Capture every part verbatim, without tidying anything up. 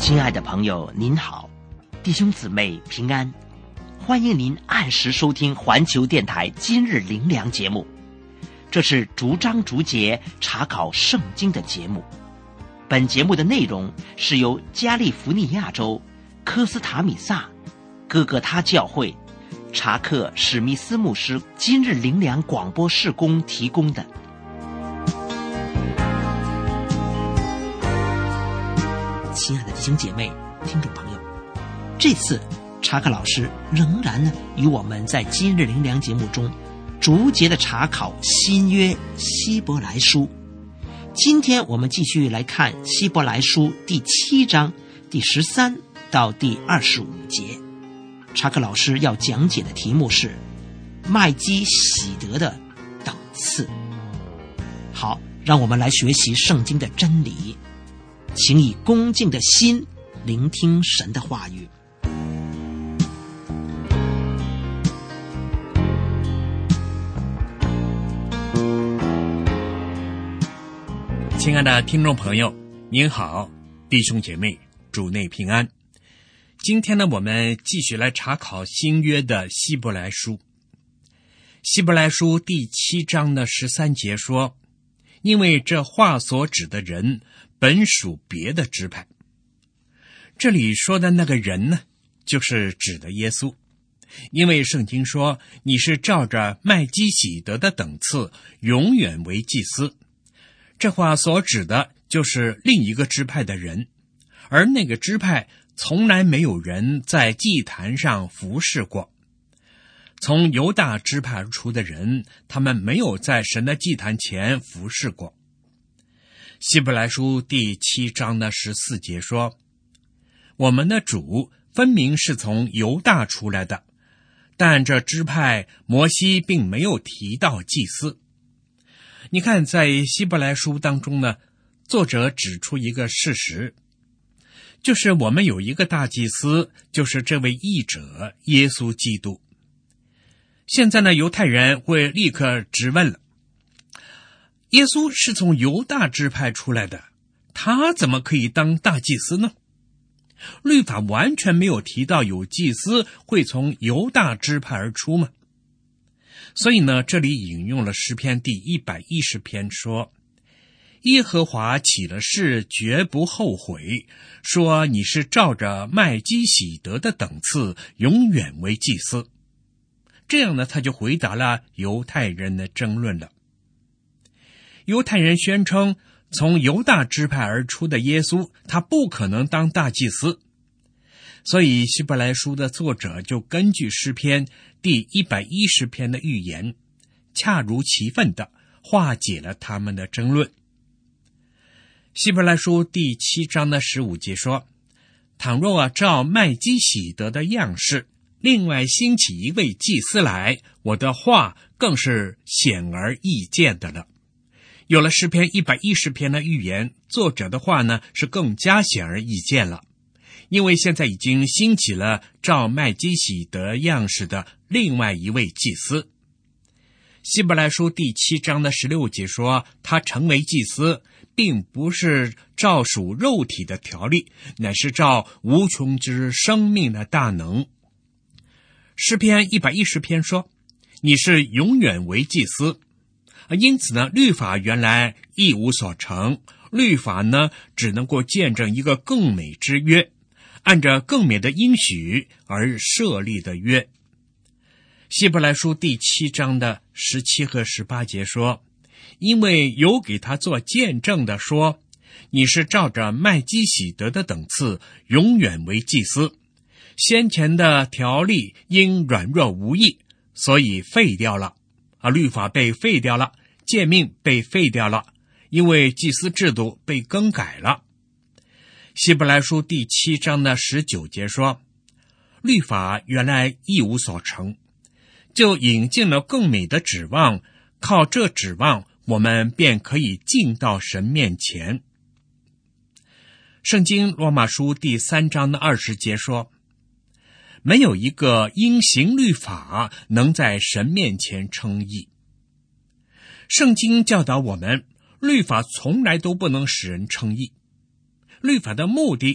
亲爱的朋友您好，弟兄姊妹平安，欢迎您按时收听环球电台今日灵粮节目。这是逐章逐节查考圣经的节目。本节目的内容是由加利福尼亚州科斯塔米萨哥哥他教会查克史密斯牧师今日灵粮广播事工提供的。亲爱的弟兄姐妹、听众朋友，这次查克老师仍然呢与我们在今日灵粮节目中逐节的查考新约希伯来书。今天我们继续来看希伯来书第七章第十三到第二十五节。查克老师要讲解的题目是麦基喜德的等次。好，让我们来学习圣经的真理，请以恭敬的心聆听神的话语。 亲爱的听众朋友，您好，弟兄姐妹，主内平安。今天呢，我们继续来查考新约的希伯来书。希伯来书第七章的十三节说，因为这话所指的人本属别的支派。这里说的那个人呢，就是指的耶稣，因为圣经说你是照着麦基喜德的等次永远为祭司。这话所指的就是另一个支派的人，而那个支派从来没有人在祭坛上服侍过。从犹大支派而出的人，他们没有在神的祭坛前服侍过。希伯来书第七章的十四节说，我们的主分明是从犹大出来的，但这支派摩西并没有提到祭司。你看，在希伯来书当中呢，作者指出一个事实，就是我们有一个大祭司，就是这位义者耶稣基督。现在呢，犹太人会立刻质问了，耶稣是从犹大支派出来的，他怎么可以当大祭司呢？律法完全没有提到有祭司会从犹大支派而出吗？所以呢，这里引用了诗篇第一百一十篇说，耶和华起了誓绝不后悔，说你是照着麦基喜德的等次永远为祭司。这样呢，他就回答了犹太人的争论了。犹太人宣称从犹大支派而出的耶稣，他不可能当大祭司。所以希伯来书的作者就根据诗篇第一百一十篇的预言，恰如其分地化解了他们的争论。希伯来书第七章的十五节说，倘若啊照麦基喜德的样式，另外兴起一位祭司来，我的话更是显而易见的了。有了诗篇一百一十篇的预言，作者的话呢是更加显而易见了。因为现在已经兴起了照麦基喜德样式的另外一位祭司。希伯来书第七章的十六节说，他成为祭司，并不是照属肉体的条例，乃是照无穷之生命的大能。诗篇一百一十篇说，你是永远为祭司。因此呢，律法原来一无所成，律法呢只能够见证一个更美之约，按着更美的应许而设立的约。希伯来书第七章的十七和十八节说，因为有给他做见证的说，你是照着麦基喜德的等次永远为祭司。先前的条例因软弱无益，所以废掉了啊，律法被废掉了，诫命被废掉了，因为祭司制度被更改了。希伯来书第七章的十九节说，律法原来一无所成，就引进了更美的指望，靠这指望我们便可以进到神面前。圣经罗马书第三章的二十节说，没有一个因行律法能在神面前称义。圣经教导我们，律法从来都不能使人称义。律法的目的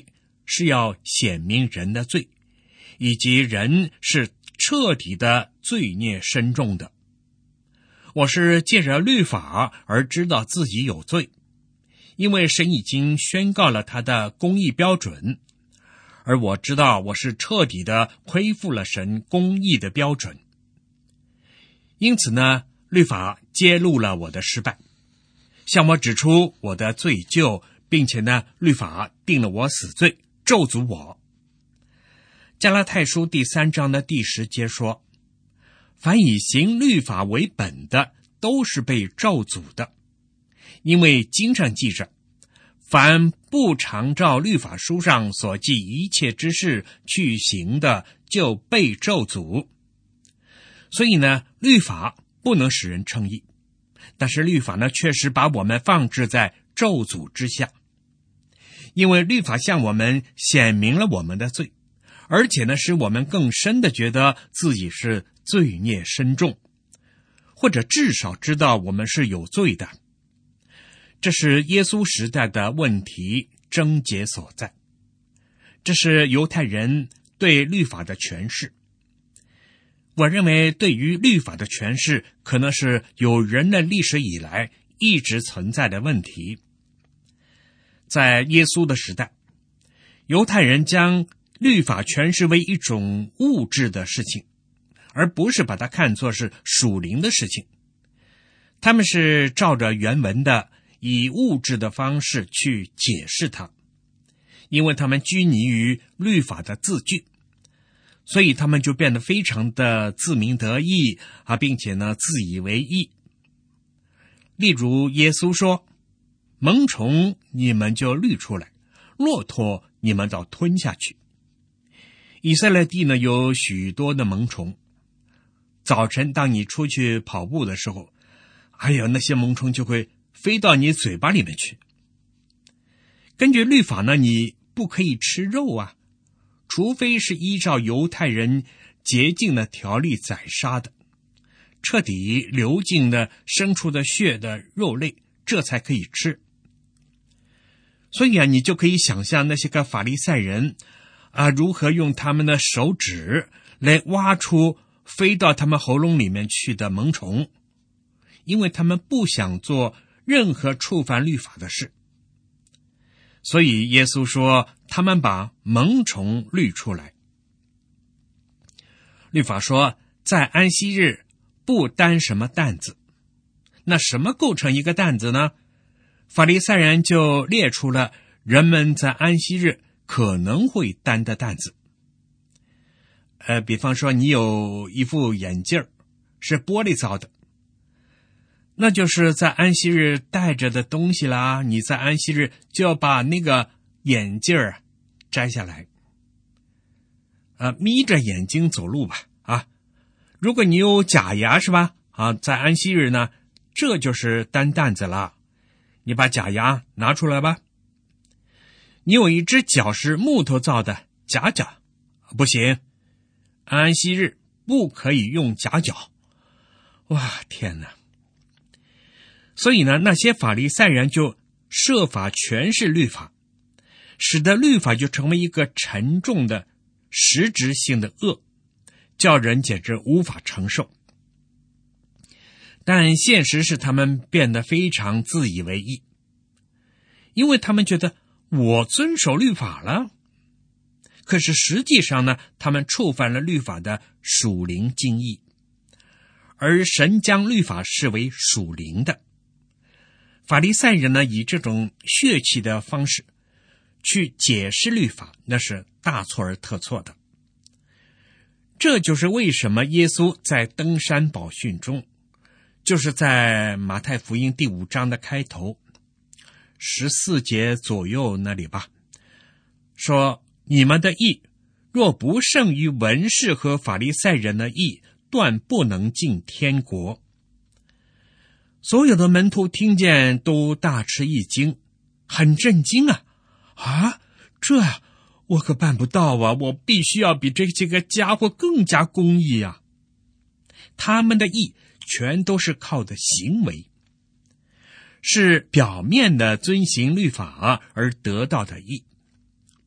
是要显明人的罪，以及人是彻底的罪孽深重的。我是借着律法而知道自己有罪，因为神已经宣告了他的公义标准，而我知道我是彻底的恢复了神公义的标准。因此呢，律法揭露了我的失败，向我指出我的罪疚，并且呢，律法定了我死罪，咒诅我。加拉太书第三章的第十节说，凡以行律法为本的，都是被咒诅的，因为经上记着，凡不常照律法书上所记一切之事去行的，就被咒诅。所以呢，律法不能使人称义，但是律法呢，确实把我们放置在咒诅之下，因为律法向我们显明了我们的罪，而且呢，使我们更深的觉得自己是罪孽深重，或者至少知道我们是有罪的。这是耶稣时代的问题症结所在，这是犹太人对律法的诠释。我认为对于律法的诠释，可能是有人类历史以来一直存在的问题。在耶稣的时代，犹太人将律法诠释为一种物质的事情，而不是把它看作是属灵的事情。他们是照着原文的，以物质的方式去解释它，因为他们拘泥于律法的字句，所以他们就变得非常的自鸣得意啊，并且呢自以为意。例如耶稣说，萌虫你们就滤出来，骆驼你们就吞下去。以色列地呢有许多的萌虫，早晨当你出去跑步的时候，哎呀，那些萌虫就会飞到你嘴巴里面去。根据律法呢，你不可以吃肉啊，除非是依照犹太人洁净的条例宰杀的，彻底流尽的牲畜的血的肉类，这才可以吃。所以啊，你就可以想象那些个法利赛人啊，如何用他们的手指来挖出飞到他们喉咙里面去的萌虫，因为他们不想做任何触犯律法的事。所以耶稣说，他们把萌虫滤出来。律法说，在安息日不担什么担子。那什么构成一个担子呢？法利赛人就列出了人们在安息日可能会担的担子。呃，比方说你有一副眼镜是玻璃造的，那就是在安息日戴着的东西啦，你在安息日就要把那个眼镜摘下来，呃，眯着眼睛走路吧，啊，如果你有假牙是吧，啊，在安息日呢，这就是担担子了，你把假牙拿出来吧。你有一只脚是木头造的假脚，不行，安息日不可以用假脚。哇，天哪！所以呢，那些法利赛人就设法诠释律法，使得律法就成为一个沉重的实质性的恶，叫人简直无法承受。但现实是他们变得非常自以为意，因为他们觉得我遵守律法了，可是实际上呢，他们触犯了律法的属灵精义，而神将律法视为属灵的。法利赛人呢，以这种血气的方式去解释律法，那是大错而特错的。这就是为什么耶稣在登山宝训中，就是在马太福音第五章的开头十四节左右那里吧，说你们的义若不胜于文士和法利赛人的义，断不能进天国。所有的门徒听见都大吃一惊，很震惊啊！啊，这我可办不到啊！我必须要比这几个家伙更加公义啊！他们的义全都是靠的行为，是表面的遵行律法而得到的义。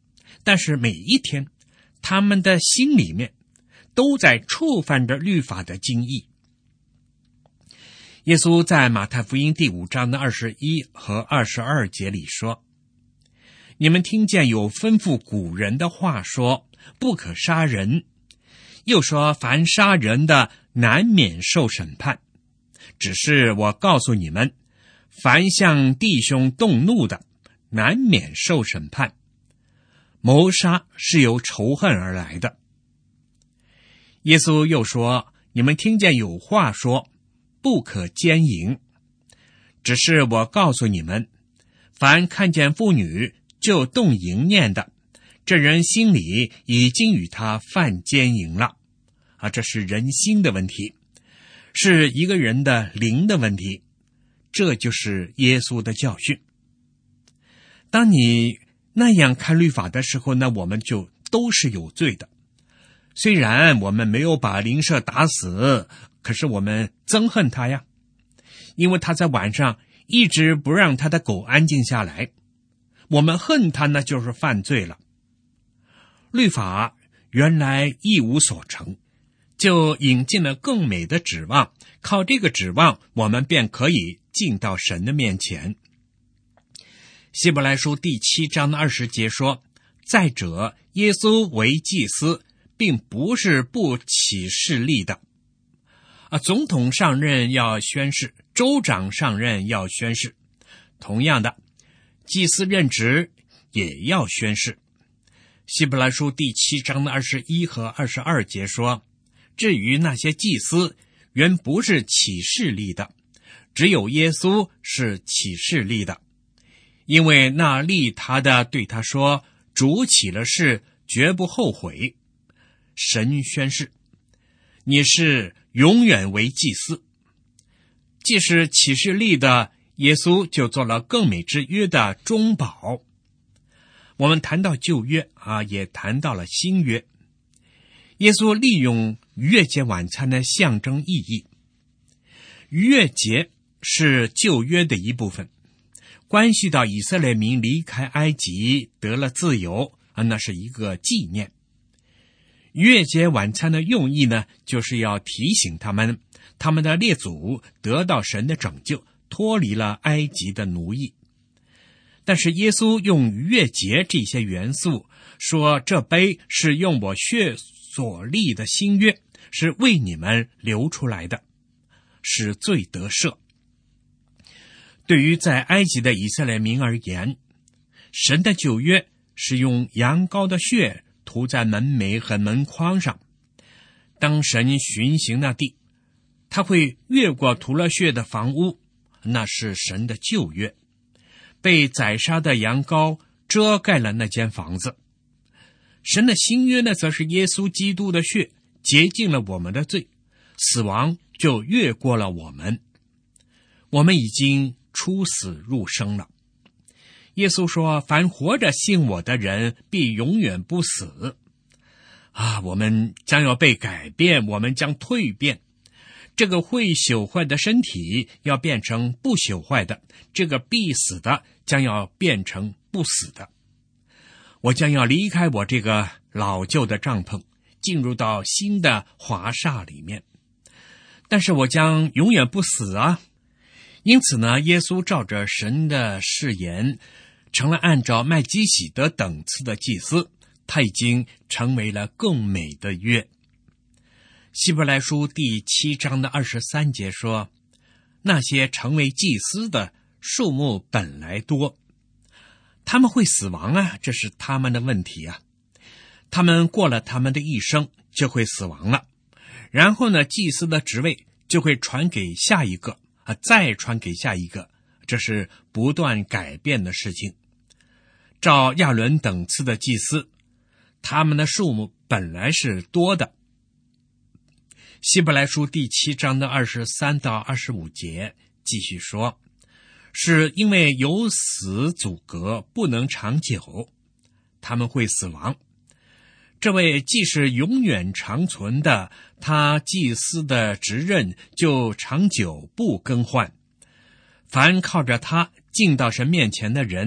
但是每一天他们的心里面都在触犯着律法的精意。耶稣在马太福音第五章的二十一和二十二节里说，你们听见有吩咐古人的话说，不可杀人，又说凡杀人的难免受审判。只是我告诉你们，凡向弟兄动怒的，难免受审判。谋杀是由仇恨而来的。耶稣又说，你们听见有话说，不可奸淫。只是我告诉你们，凡看见妇女就动淫念的，这人心里已经与他犯奸淫了。啊，这是人心的问题，是一个人的灵的问题。这就是耶稣的教训。当你那样看律法的时候呢，我们就都是有罪的。虽然我们没有把邻舍打死，可是我们憎恨他呀，因为他在晚上一直不让他的狗安静下来。我们恨他呢，就是犯罪了。律法原来一无所成，就引进了更美的指望，靠这个指望，我们便可以进到神的面前。希伯来书第七章的二十节说，再者，耶稣为祭司，并不是不起誓立的。啊，总统上任要宣誓，州长上任要宣誓，同样的，祭司任职也要宣誓。希伯来书第七章的二十一和二十二节说，至于那些祭司，原不是起誓立的，只有耶稣是起誓立的。因为那立他的对他说，主起了誓，绝不后悔。神宣誓，你是永远为祭司。既是起誓立的，耶稣就做了更美之约的中保。我们谈到旧约啊，也谈到了新约。耶稣利用逾越节晚餐的象征意义。逾越节是旧约的一部分，关系到以色列民离开埃及得了自由啊，那是一个纪念。逾越节晚餐的用意呢，就是要提醒他们，他们的列祖得到神的拯救，脱离了埃及的奴役。但是耶稣用逾越节这些元素，说这杯是用我血所立的新约，是为你们流出来的，使罪得赦。对于在埃及的以色列民而言，神的旧约是用羊羔的血涂在门楣和门框上。当神巡行那地，他会越过涂了血的房屋，那是神的旧约。被宰杀的羊羔遮盖了那间房子。神的新约呢，则是耶稣基督的血洁净了我们的罪，死亡就越过了我们。我们已经出死入生了。耶稣说，凡活着信我的人必永远不死。啊，我们将要被改变，我们将蜕变。这个会朽坏的身体要变成不朽坏的，这个必死的将要变成不死的。我将要离开我这个老旧的帐篷，进入到新的华厦里面。但是我将永远不死啊！因此呢，耶稣照着神的誓言，成了按照麦基洗德等次的祭司，他已经成为了更美的约。希伯来书第七章的二十三节说，那些成为祭司的数目本来多，他们会死亡啊，这是他们的问题啊。他们过了他们的一生就会死亡了，然后呢，祭司的职位就会传给下一个啊，再传给下一个，这是不断改变的事情。照亚伦等次的祭司，他们的数目本来是多的。希伯来书第七章的二十三到二十五节继续说，是因为有死阻隔，不能长久，他们会死亡。这位既是永远长存的，他祭司的职任就长久不更换。凡靠着他进到神面前的人，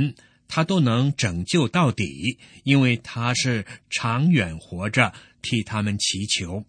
他都能拯救到底，因为他是长远活着，替他们祈求。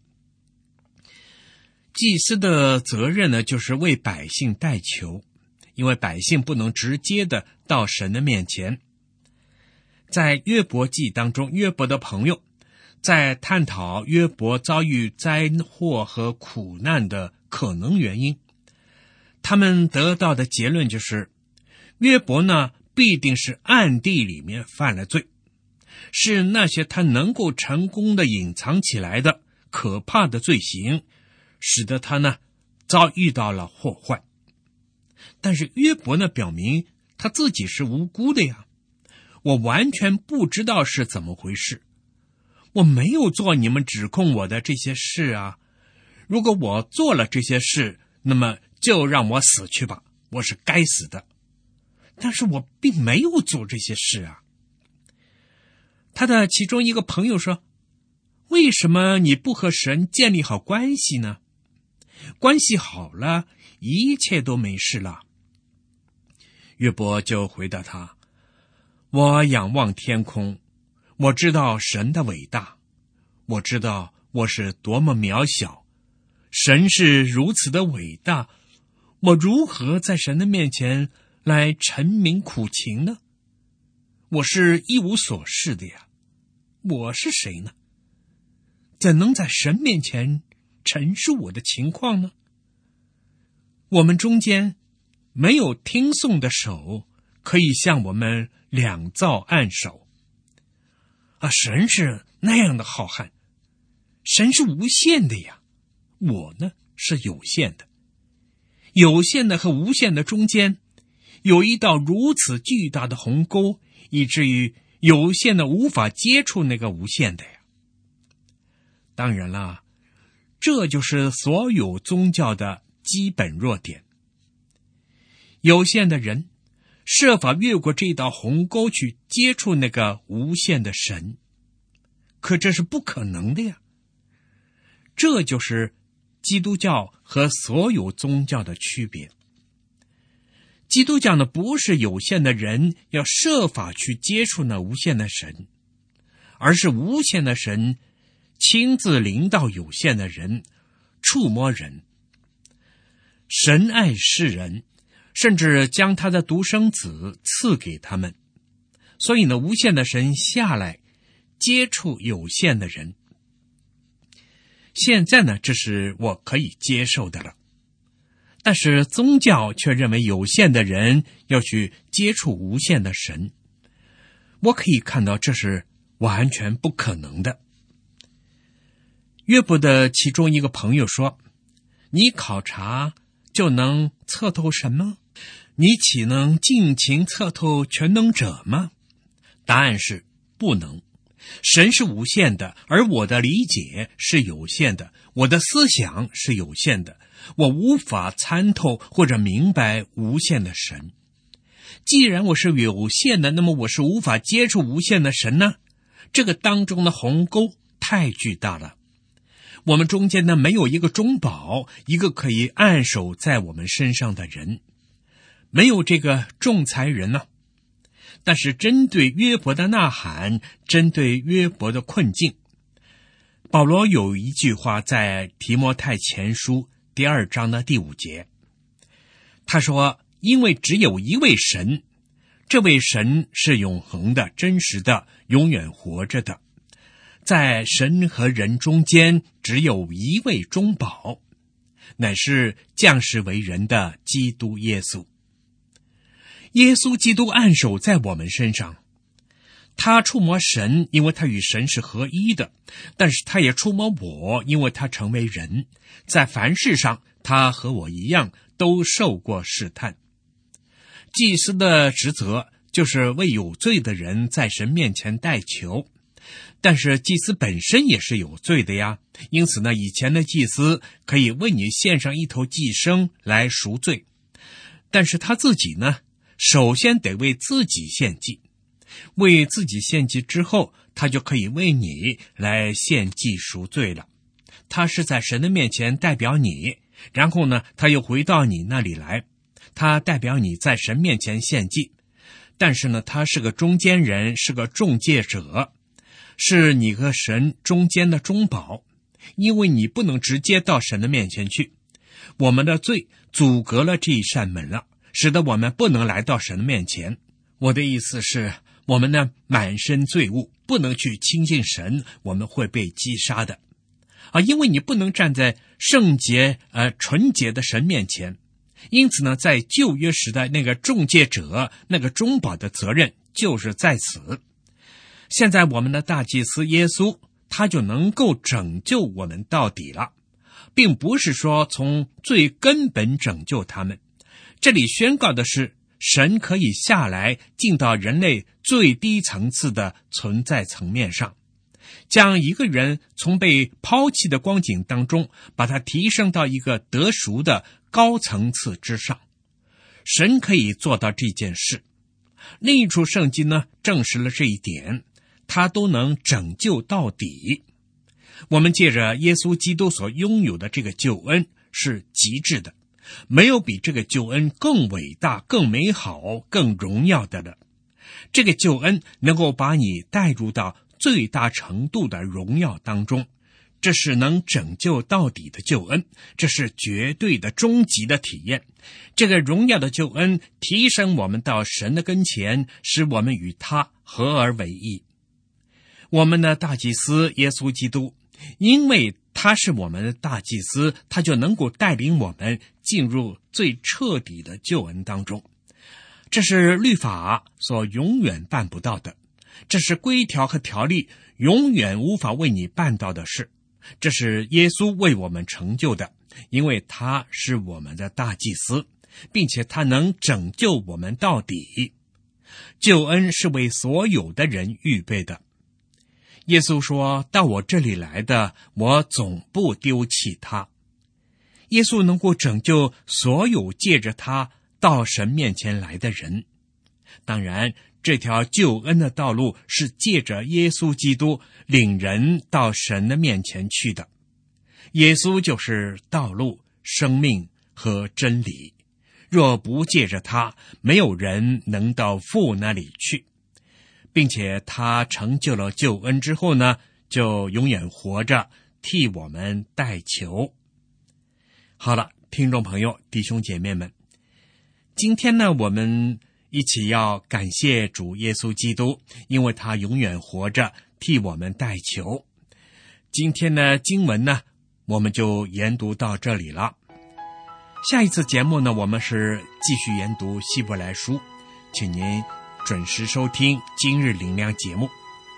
祭司的责任呢，就是为百姓代求，因为百姓不能直接的到神的面前。在约伯记当中，约伯的朋友在探讨约伯遭遇灾祸和苦难的可能原因，他们得到的结论就是，约伯呢必定是暗地里面犯了罪，是那些他能够成功的隐藏起来的可怕的罪行，使得他呢遭遇到了祸患。但是约伯呢表明他自己是无辜的呀，我完全不知道是怎么回事，我没有做你们指控我的这些事啊，如果我做了这些事，那么就让我死去吧，我是该死的，但是我并没有做这些事啊。他的其中一个朋友说，为什么你不和神建立好关系呢？关系好了，一切都没事了。约伯就回答他，我仰望天空，我知道神的伟大，我知道我是多么渺小，神是如此的伟大，我如何在神的面前来陈明苦情呢？我是一无所事的呀，我是谁呢？怎能在神面前陈述我的情况呢？我们中间没有听讼的手可以向我们两造按手啊！神是那样的浩瀚，神是无限的呀，我呢是有限的。有限的和无限的中间有一道如此巨大的鸿沟，以至于有限的无法接触那个无限的呀。当然啦，这就是所有宗教的基本弱点。有限的人设法越过这道鸿沟去接触那个无限的神，可这是不可能的呀。这就是基督教和所有宗教的区别。基督教呢，不是有限的人要设法去接触那无限的神，而是无限的神亲自临到有限的人，触摸人。神爱世人，甚至将他的独生子赐给他们，所以呢，无限的神下来接触有限的人。现在呢，这是我可以接受的了。但是宗教却认为有限的人要去接触无限的神，我可以看到这是完全不可能的。约伯的其中一个朋友说，你考察就能测透神吗？你岂能尽情测透全能者吗？答案是不能。神是无限的，而我的理解是有限的，我的思想是有限的，我无法参透或者明白无限的神。既然我是有限的，那么我是无法接触无限的神呢？这个当中的鸿沟太巨大了。我们中间呢，没有一个中保，一个可以按手在我们身上的人，没有这个仲裁人呢。但是针对约伯的呐喊，针对约伯的困境，保罗有一句话在提摩太前书第二章的第五节，他说，因为只有一位神，这位神是永恒的、真实的、永远活着的，在神和人中间只有一位中保，乃是降世为人的基督耶稣。耶稣基督按手在我们身上，他触摸神，因为他与神是合一的，但是他也触摸我，因为他成为人，在凡事上他和我一样都受过试探。祭司的职责就是为有罪的人在神面前代求，但是祭司本身也是有罪的呀，因此呢，以前的祭司可以为你献上一头祭牲来赎罪，但是他自己呢，首先得为自己献祭，为自己献祭之后，他就可以为你来献祭赎罪了。他是在神的面前代表你，然后呢，他又回到你那里来，他代表你在神面前献祭。 但是呢，他是个中间人，是个中介者，是你和神中间的中保，因为你不能直接到神的面前去，我们的罪阻隔了这一扇门了，使得我们不能来到神的面前。我的意思是，我们呢满身罪恶，不能去亲近神，我们会被击杀的啊！因为你不能站在圣洁呃纯洁的神面前，因此呢，在旧约时代，那个中介者、那个中保的责任就是在此。现在我们的大祭司耶稣，他就能够拯救我们到底了，并不是说从最根本拯救他们。这里宣告的是，神可以下来进到人类最低层次的存在层面上，将一个人从被抛弃的光景当中，把他提升到一个得赎的高层次之上。神可以做到这件事。另一处圣经呢，证实了这一点，他都能拯救到底。我们借着耶稣基督所拥有的这个救恩是极致的，没有比这个救恩更伟大、更美好、更荣耀的了。这个救恩能够把你带入到最大程度的荣耀当中，这是能拯救到底的救恩，这是绝对的终极的体验。这个荣耀的救恩提升我们到神的跟前，使我们与他合而为一。我们的大祭司耶稣基督，因为他是我们的大祭司，他就能够带领我们进入最彻底的救恩当中。这是律法所永远办不到的，这是规条和条例永远无法为你办到的事，这是耶稣为我们成就的，因为他是我们的大祭司，并且他能拯救我们到底。救恩是为所有的人预备的。耶稣说，到我这里来的，我总不丢弃他。耶稣能够拯救所有借着他到神面前来的人。当然，这条救恩的道路是借着耶稣基督领人到神的面前去的。耶稣就是道路、生命和真理。若不借着他，没有人能到父那里去。并且他成就了救恩之后呢，就永远活着，替我们代求。好了，听众朋友、弟兄姐妹们，今天呢，我们一起要感谢主耶稣基督，因为他永远活着，替我们代求。今天的经文呢，我们就研读到这里了。下一次节目呢，我们是继续研读希伯来书，请您准时收听今日灵粮节目。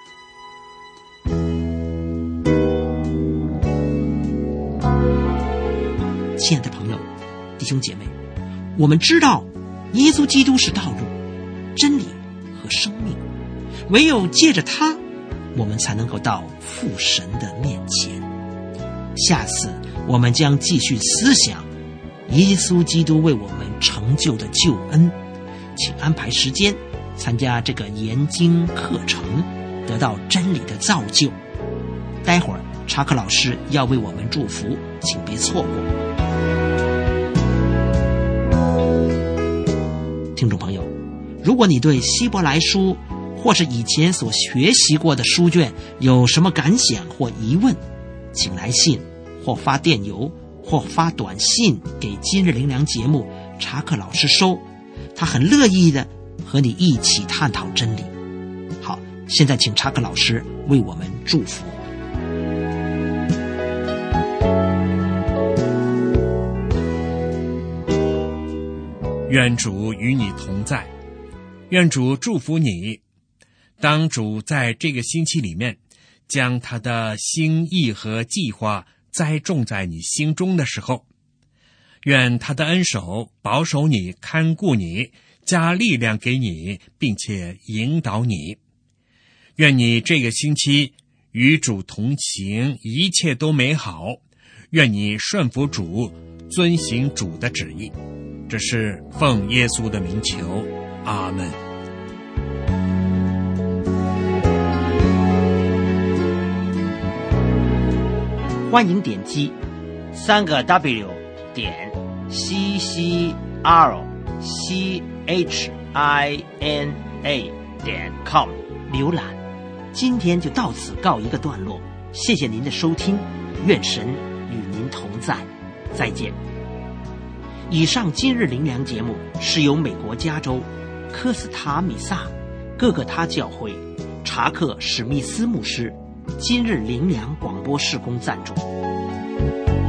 亲爱的朋友、弟兄姐妹，我们知道耶稣基督是道路、真理和生命，唯有借着他，我们才能够到父神的面前。下次我们将继续思想耶稣基督为我们成就的救恩，请安排时间参加这个研经课程，得到真理的造就。待会儿查克老师要为我们祝福，请别错过。听众朋友，如果你对希伯来书或是以前所学习过的书卷有什么感想或疑问，请来信或发电邮或发短信给今日灵粮节目，查克老师收，他很乐意的和你一起探讨真理。好，现在请查克老师为我们祝福。 愿主与你同在，愿主祝福你。当主在这个星期里面将他的心意和计划栽种在你心中的时候，愿他的恩手保守你、看顾你，加力量给你，并且引导你。愿你这个星期与主同行，一切都美好。愿你顺服主，遵行主的旨意。这是奉耶稣的名求，阿们。 欢迎点击三个 W 点 C C R C H I N a 点 com 浏览。今天就到此告一个段落，谢谢您的收听，愿神与您同在，再见。以上今日灵粮节目是由美国加州科斯塔米萨各个他教会查克史密斯牧师今日灵粮广播事工赞助。